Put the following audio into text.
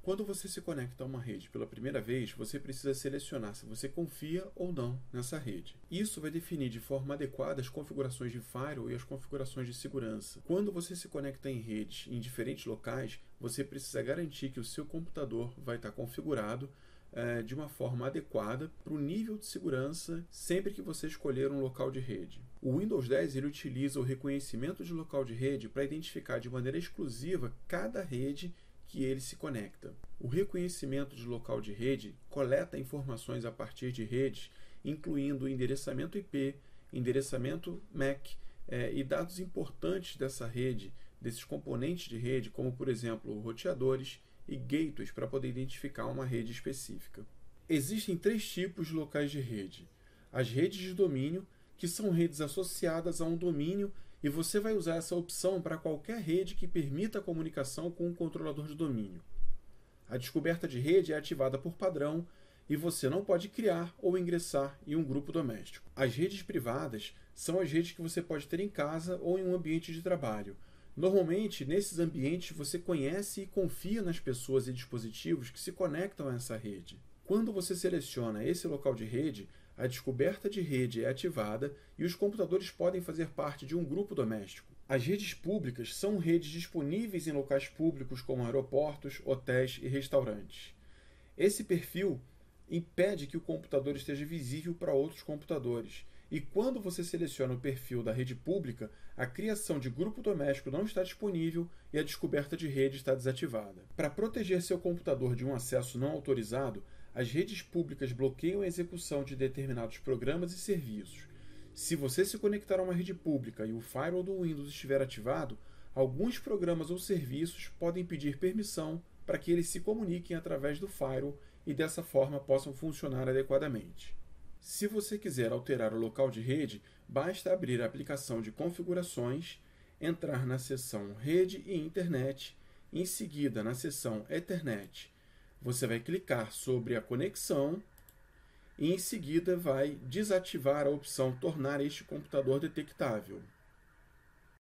Quando você se conecta a uma rede pela primeira vez, você precisa selecionar se você confia ou não nessa rede. Isso vai definir de forma adequada as configurações de firewall e as configurações de segurança. Quando você se conecta em redes em diferentes locais, você precisa garantir que o seu computador vai estar configurado de uma forma adequada para o nível de segurança sempre que você escolher um local de rede. O Windows 10 ele utiliza o reconhecimento de local de rede para identificar de maneira exclusiva cada rede que ele se conecta. O reconhecimento de local de rede coleta informações a partir de redes, incluindo endereçamento IP, endereçamento MAC e dados importantes dessa rede, desses componentes de rede, como por exemplo roteadores e gateways para poder identificar uma rede específica. Existem 3 tipos de locais de rede. As redes de domínio, que são redes associadas a um domínio, e você vai usar essa opção para qualquer rede que permita a comunicação com o controlador de domínio. A descoberta de rede é ativada por padrão e você não pode criar ou ingressar em um grupo doméstico. As redes privadas são as redes que você pode ter em casa ou em um ambiente de trabalho. Normalmente, nesses ambientes, você conhece e confia nas pessoas e dispositivos que se conectam a essa rede. Quando você seleciona esse local de rede, a descoberta de rede é ativada e os computadores podem fazer parte de um grupo doméstico. As redes públicas são redes disponíveis em locais públicos como aeroportos, hotéis e restaurantes. Esse perfil impede que o computador esteja visível para outros computadores. E quando você seleciona o perfil da rede pública, a criação de grupo doméstico não está disponível e a descoberta de rede está desativada. Para proteger seu computador de um acesso não autorizado, as redes públicas bloqueiam a execução de determinados programas e serviços. Se você se conectar a uma rede pública e o firewall do Windows estiver ativado, alguns programas ou serviços podem pedir permissão para que eles se comuniquem através do firewall e dessa forma possam funcionar adequadamente. Se você quiser alterar o local de rede, basta abrir a aplicação de configurações, entrar na seção Rede e Internet, em seguida na seção Ethernet. Você vai clicar sobre a conexão e em seguida vai desativar a opção Tornar este computador detectável.